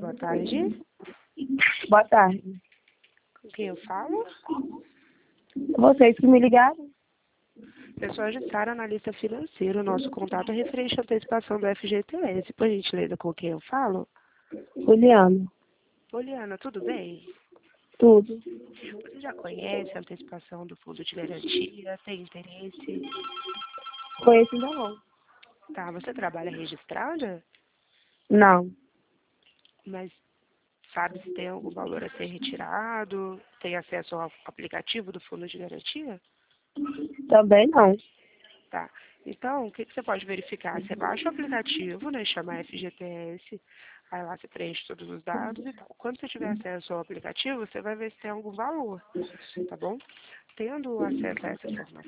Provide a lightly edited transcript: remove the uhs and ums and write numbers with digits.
Boa tarde. Boa tarde. Com quem eu falo? Vocês que me ligaram? Eu sou a Jussara, analista financeiro. Nosso contato é referente à antecipação do FGTS. Por gentileza, com quem eu falo? Juliana. Poliana, tudo bem? Tudo. Você já conhece a antecipação do fundo de garantia? Tem interesse? Conheço ainda não. Tá, você trabalha registrada? Não. Mas sabe se tem algum valor a ser retirado? Tem acesso ao aplicativo do fundo de garantia? Também não. Tá. Então, o que você pode verificar? Você baixa o aplicativo, né, chama FGTS, aí lá você preenche todos os dados e tal. Quando você tiver acesso ao aplicativo, você vai ver se tem algum valor, tá bom? Tendo acesso a essa informação,